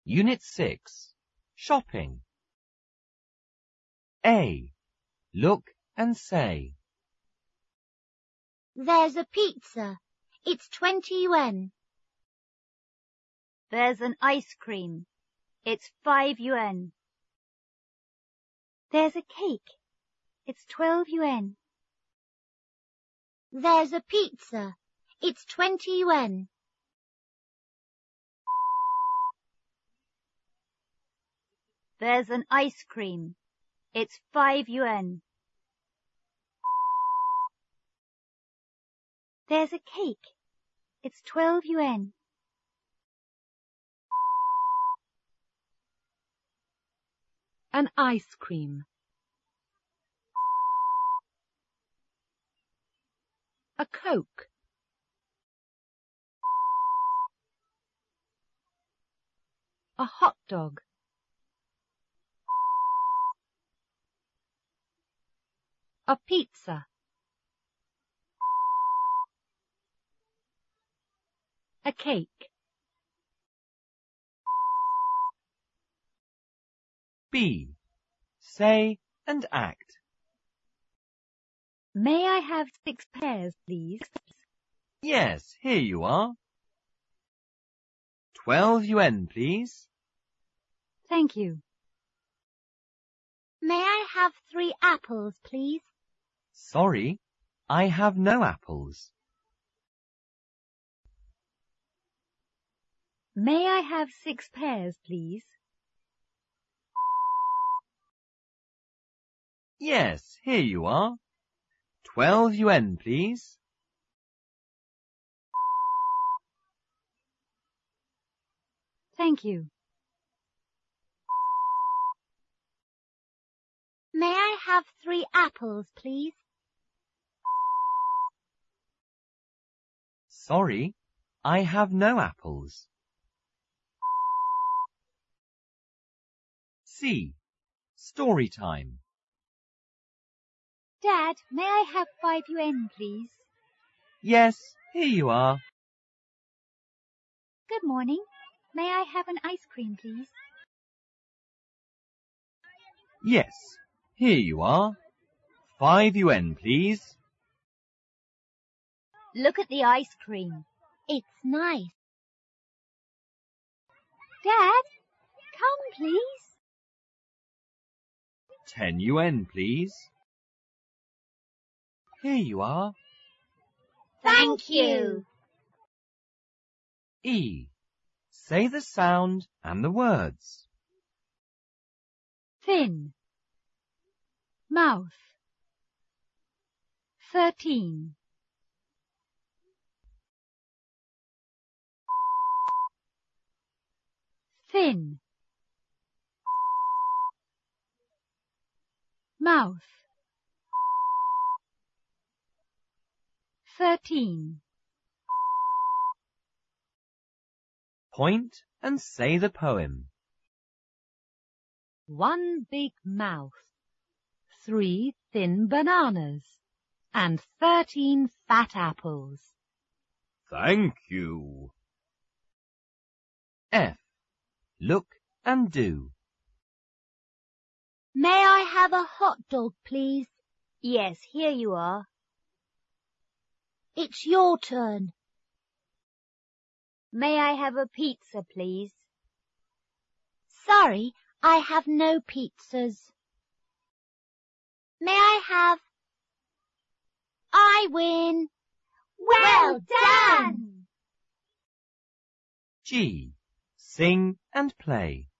Unit 6. Shopping. A. Look and say. There's a pizza. It's 20 yuan. There's an ice cream. It's 5 yuan. There's a cake. It's 12 yuan. There's a pizza. It's 20 yuan. There's an ice cream. It's 5 yuan. There's a cake. It's 12 yuan. An ice cream. A Coke. A hot dog. A pizza. A cake. B. Say and act. May I have 6 pears, please? Yes, here you are. 12 yuan, please. Thank you. May I have 3 apples, please? Sorry, I have no apples. May I have 6 pears, please? Yes, here you are. 12 yuan, please. Thank you. May I have 3 apples, please? Sorry, I have no apples. C. Story time. Dad, may I have 5 yuan, please? Yes, here you are. Good morning. May I have an ice cream, please? Yes, here you are. 5 yuan, please. Look at the ice cream. It's nice. Dad, come, please. 10 yuan, please. Here you are. Thank you. E. Say the sound and the words. Thin. Mouth. 13. Thin. Mouth. 13. Point and say the poem. 1 big mouth, 3 thin bananas, and 13 fat apples. Thank you. F. Look and do. May I have a hot dog, please? Yes, here you are. It's your turn. May I have a pizza, please? Sorry, I have no pizzas. May I have... I win. Well done! G. Sing and play.